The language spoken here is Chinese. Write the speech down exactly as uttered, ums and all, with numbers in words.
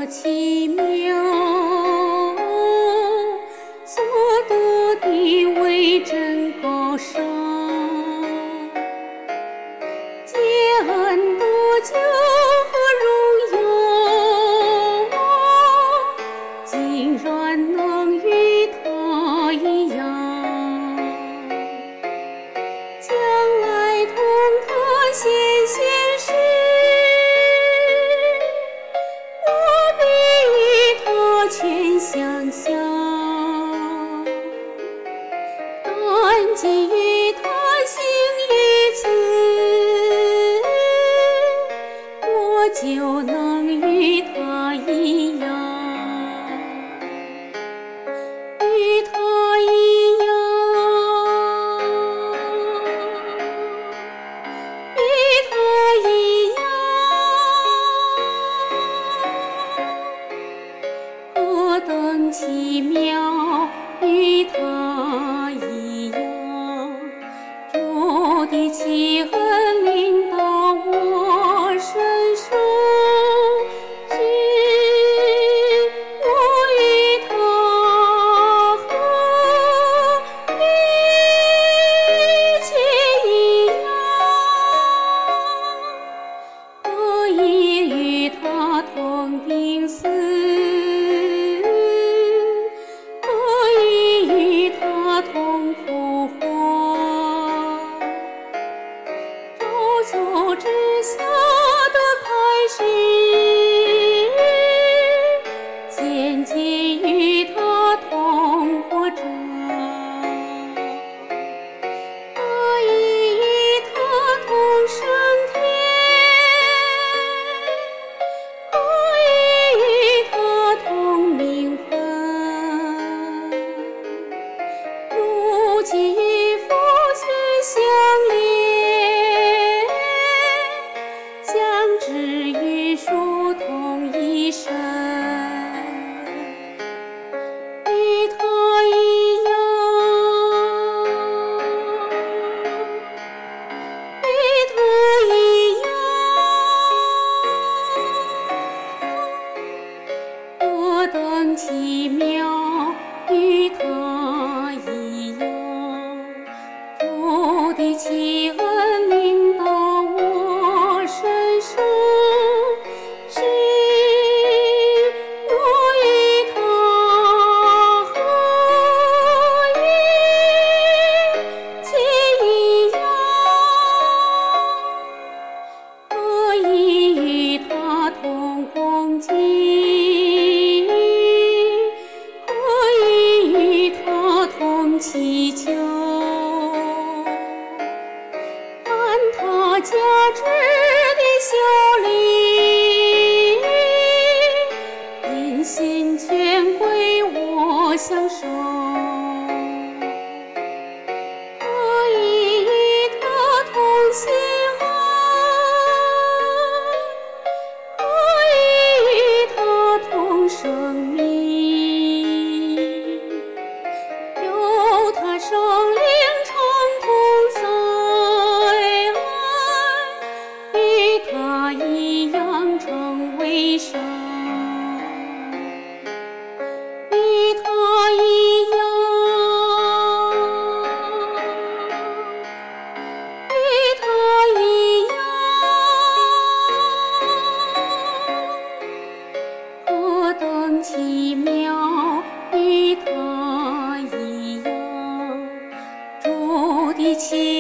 奇妙，所得的为真高尚，借恩得救和荣耀，竟然能与他一样，将来同他显现时，我比与他全相像，但基于他行于此，我就能与他一样，与他一样，与他一样，何等奇妙！与他一样，主的奇恩临到我身上，使我与他和一切一样，可以与他同病死，同复活，周秋之下的开始，渐渐与他同活着，可以与他同升天，可以与他同名分。基与父须相连，相知与属同一身，与他一样，与他一样，何等奇妙！与他一样。主的奇恩临到我身上，使我与他和一切一样，可以与他同恭敬，可以与他同祈求。他加之的效力，因心全归我享受，可以与他同心爱，可以与他同生命，有他生灵常同在。他一样成为神，与他一样，与他一样，何等奇妙！与他一样，主的奇